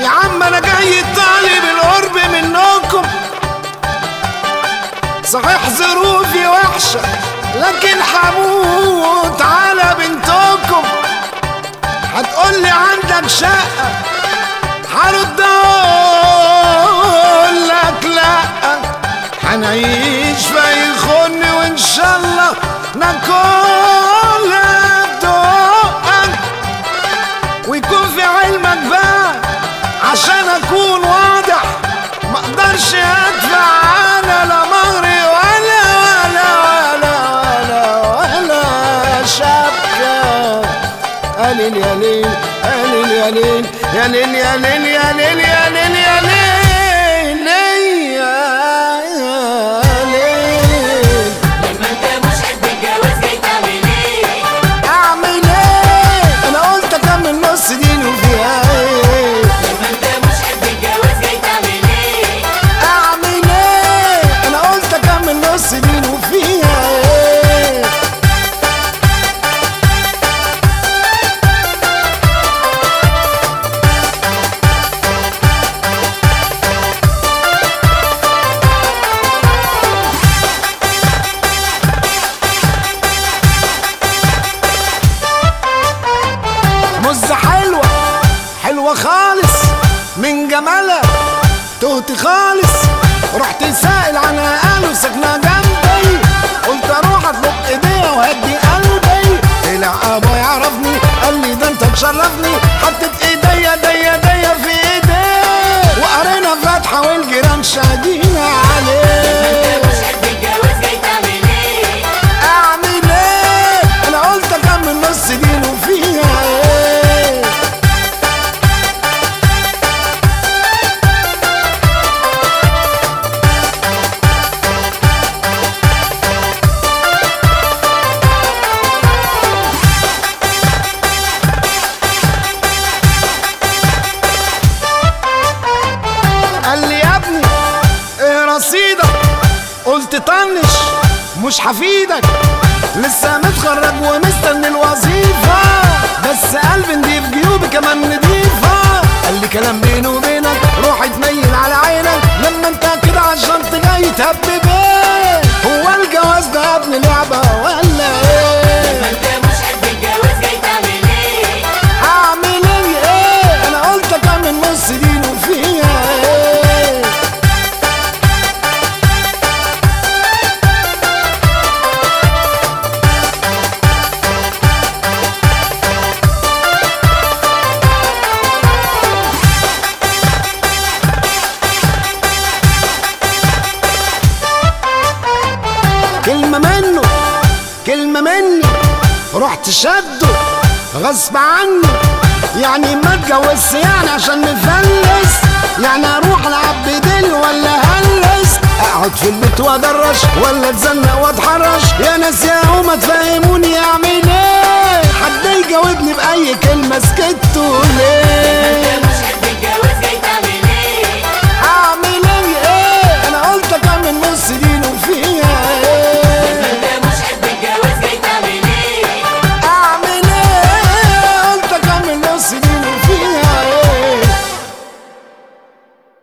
يا عم انا جاي طالب القرب منكم، صحيح ظروفي وحشة لكن هموت على بنتكم. هتقولي عندك شقة، هرد اقولك لأ، هنعيش في خن وان شاء الله ناكل بدقك. ويكون في علمك بقى عشان اكون واضح، مقدرش ادفع انا لا مهري ولا شبكة. قليل يا ليل قليل يا ليل يا ليل يا ليل يا ليل يا ليل يا ليل حلوة خالص من جمالها تهت خالص. رحت سائل عنها قالوا ساكنة جنبي، قلت اروح اطلب ايديها وهدي قلبي. طلع ابويا يعرفني قال لي ده انت تشرفني، حطيت ايديا ديا في ايديه وقرينا فاتحة والجيران شاهدين عليه. اعمل ايه انا قلت اكمل نص دين وفيها ايه. قال لي يا ابني ايه رصيدك؟ قلت طنش مش هفيدك، لسه متخرج ومستني الوظيفة، بس قلبي نضيف جيوبي كمان نضيفة. قال لي كلام بيني وبينك روح اتنيل على عينك، لما انت كده عالشنط جاي تهبب ايه؟ هو الجواز ده يا ابني لعبة ولا ايه؟ انت مش قد الجواز جاي تعمل ايه؟ هعمل ايه؟ انا قلت اكمل نص دين وفيها ايه؟ كلمة مني رحت شده غصب عني، يعني ما اتجوزش يعني عشان نفلس، يعني اروح العب بديلي ولا هلس، اقعد في البيت وادرش ولا اتزنق واتحرش. يا ناس يا هما تفهموني اعمل ايه؟ حد يجاوبني باي كلمة سكتوا ليه؟